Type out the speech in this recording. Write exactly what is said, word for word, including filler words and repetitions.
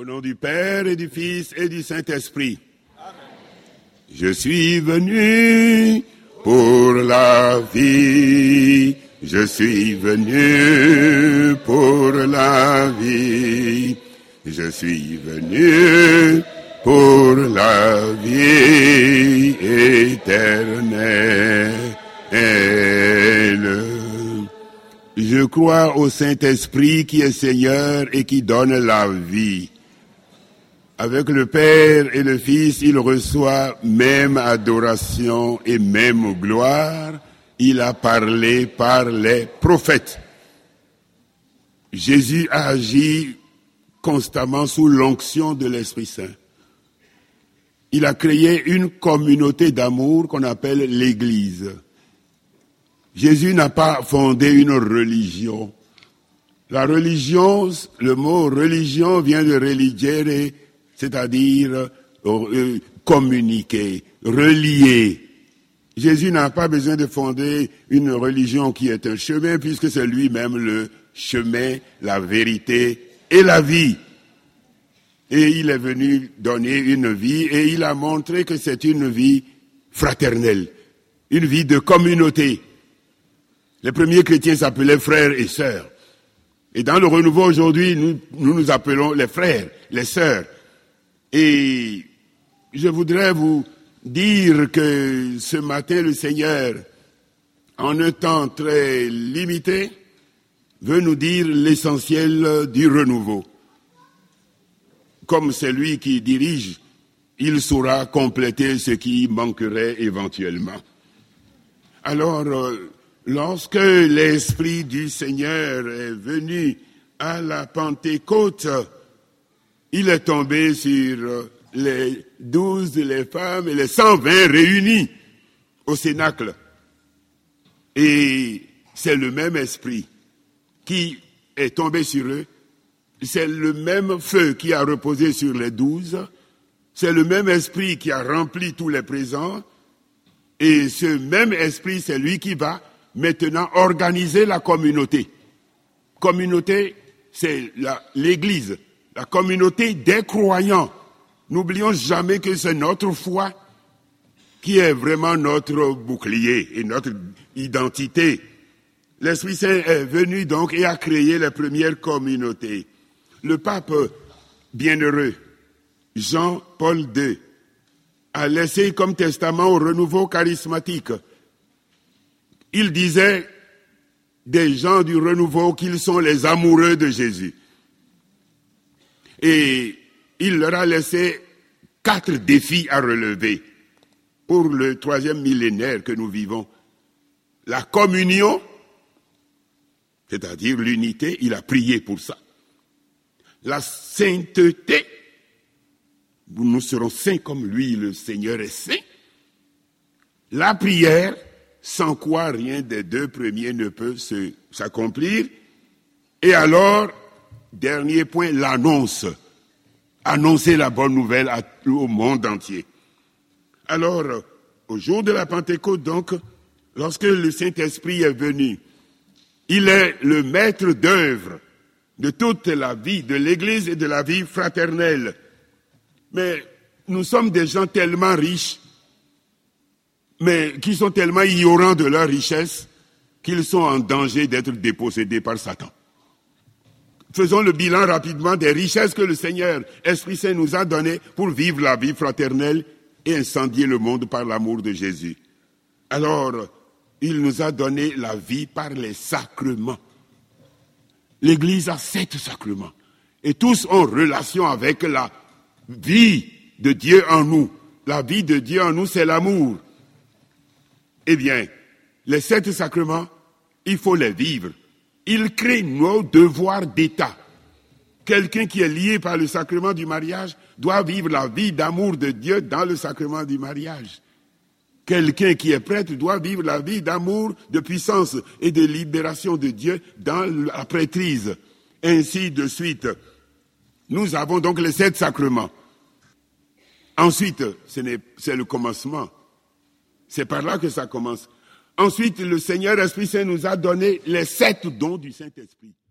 Au nom du Père et du Fils et du Saint-Esprit. Amen. Je suis venu pour la vie. Je suis venu pour la vie. Je suis venu pour la vie éternelle. Je crois au Saint-Esprit qui est Seigneur et qui donne la vie. Avec le Père et le Fils, il reçoit même adoration et même gloire. Il a parlé par les prophètes. Jésus a agi constamment sous l'onction de l'Esprit Saint. Il a créé une communauté d'amour qu'on appelle l'Église. Jésus n'a pas fondé une religion. La religion, le mot religion vient de religere, c'est-à-dire euh, communiquer, relier. Jésus n'a pas besoin de fonder une religion qui est un chemin, puisque c'est lui-même le chemin, la vérité et la vie. Et il est venu donner une vie, et il a montré que c'est une vie fraternelle, une vie de communauté. Les premiers chrétiens s'appelaient frères et sœurs. Et dans le renouveau aujourd'hui, nous, nous nous appelons les frères, les sœurs. Et je voudrais vous dire que ce matin, le Seigneur, en un temps très limité, veut nous dire l'essentiel du renouveau. Comme c'est lui qui dirige, il saura compléter ce qui manquerait éventuellement. Alors, euh, lorsque l'Esprit du Seigneur est venu à la Pentecôte, il est tombé sur les douze, les femmes et les cent vingt réunis au Cénacle. Et c'est le même esprit qui est tombé sur eux. C'est le même feu qui a reposé sur les douze. C'est le même esprit qui a rempli tous les présents. Et ce même esprit, c'est lui qui va maintenant organiser la communauté. Communauté, c'est la, l'Église, la communauté des croyants. N'oublions jamais que c'est notre foi qui est vraiment notre bouclier et notre identité. L'Esprit Saint est venu donc et a créé les premières communautés. Le pape bienheureux, Jean-Paul deux, a laissé comme testament au renouveau charismatique. Il disait des gens du renouveau qu'ils sont les amoureux de Jésus. Et il leur a laissé quatre défis à relever pour le troisième millénaire que nous vivons. La communion, c'est-à-dire l'unité, il a prié pour ça. La sainteté, nous serons saints comme lui, le Seigneur est saint. La prière, sans quoi rien des deux premiers ne peut se, s'accomplir. Et alors, dernier point, l'annonce. Annoncer la bonne nouvelle à, au monde entier. Alors, au jour de la Pentecôte, donc, lorsque le Saint-Esprit est venu, il est le maître d'œuvre de toute la vie de l'Église et de la vie fraternelle. Mais nous sommes des gens tellement riches, mais qui sont tellement ignorants de leur richesse, qu'ils sont en danger d'être dépossédés par Satan. Faisons le bilan rapidement des richesses que le Seigneur, Esprit Saint, nous a données pour vivre la vie fraternelle et incendier le monde par l'amour de Jésus. Alors, il nous a donné la vie par les sacrements. L'Église a sept sacrements. Et tous ont relation avec la vie de Dieu en nous. La vie de Dieu en nous, c'est l'amour. Eh bien, les sept sacrements, il faut les vivre. Ils créent nos devoirs d'État. Quelqu'un qui est lié par le sacrement du mariage doit vivre la vie d'amour de Dieu dans le sacrement du mariage. Quelqu'un qui est prêtre doit vivre la vie d'amour, de puissance et de libération de Dieu dans la prêtrise. Ainsi de suite. Nous avons donc les sept sacrements. Ensuite, ce n'est, c'est le commencement. C'est par là que ça commence. Ensuite, le Seigneur Esprit Saint nous a donné les sept dons du Saint-Esprit.